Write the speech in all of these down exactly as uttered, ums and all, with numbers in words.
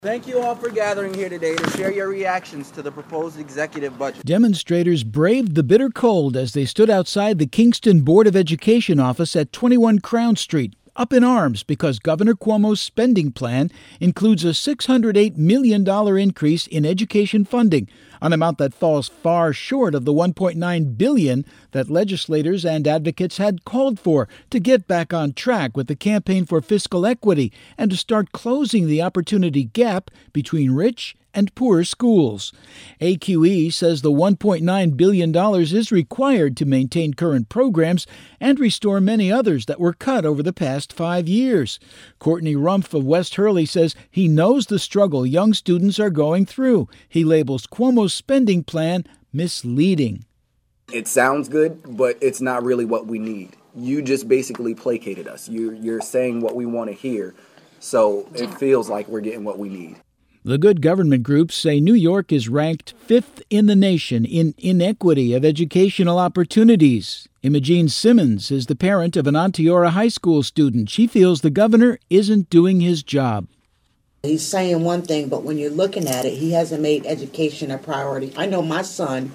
Thank you all for gathering here today to share your reactions to the proposed executive budget. Demonstrators braved the bitter cold as they stood outside the Kingston Board of Education office at twenty-one Crown Street, up in arms because Governor Cuomo's spending plan includes a six hundred eight million dollars increase in education funding, an amount that falls far short of the one point nine billion dollars that legislators and advocates had called for to get back on track with the campaign for fiscal equity and to start closing the opportunity gap between rich and poor schools. A Q E says the one point nine billion dollars is required to maintain current programs and restore many others that were cut over the past five years. Courtney Rumpf of West Hurley says he knows the struggle young students are going through. He labels Cuomo's spending plan misleading. It sounds good, but it's not really what we need. You just basically placated us. You're, you're saying what we want to hear, so it feels like we're getting what we need. The good government groups say New York is ranked fifth in the nation in inequity of educational opportunities. Imogene Simmons is the parent of an Onteora High School student. She feels the governor isn't doing his job. He's saying one thing, but when you're looking at it, he hasn't made education a priority. I know my son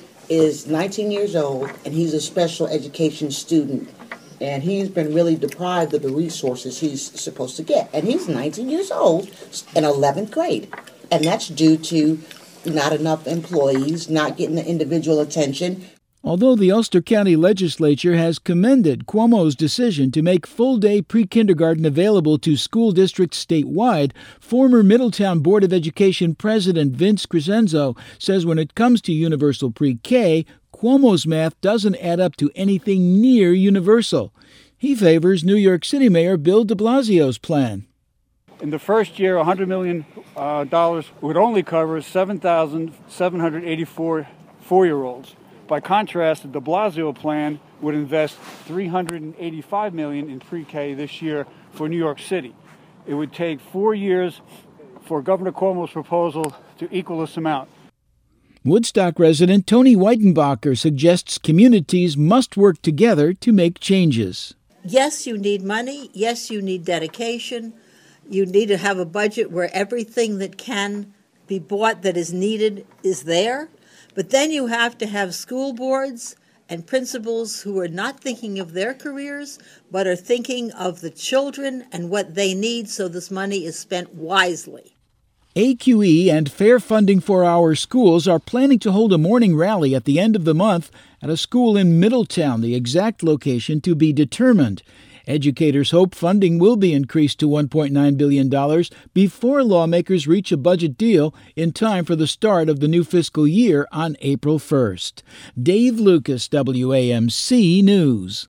is nineteen years old, and he's a special education student. And he's been really deprived of the resources he's supposed to get. And he's nineteen years old in eleventh grade. And that's due to not enough employees, not getting the individual attention. Although the Ulster County Legislature has commended Cuomo's decision to make full-day pre-kindergarten available to school districts statewide, former Middletown Board of Education President Vince Crescenzo says when it comes to universal pre-K, Cuomo's math doesn't add up to anything near universal. He favors New York City Mayor Bill de Blasio's plan. In the first year, one hundred million dollars uh, would only cover seven thousand seven hundred eighty-four four-year-olds. By contrast, the de Blasio plan would invest three hundred eighty-five million dollars in pre-K this year for New York City. It would take four years for Governor Cuomo's proposal to equal this amount. Woodstock resident Tony Weitenbacher suggests communities must work together to make changes. Yes, you need money. Yes, you need dedication. You need to have a budget where everything that can be bought that is needed is there. But then you have to have school boards and principals who are not thinking of their careers, but are thinking of the children and what they need so this money is spent wisely. A Q E and Fair Funding for Our Schools are planning to hold a morning rally at the end of the month at a school in Middletown, the exact location to be determined. Educators hope funding will be increased to one point nine billion dollars before lawmakers reach a budget deal in time for the start of the new fiscal year on April first. Dave Lucas, W A M C News.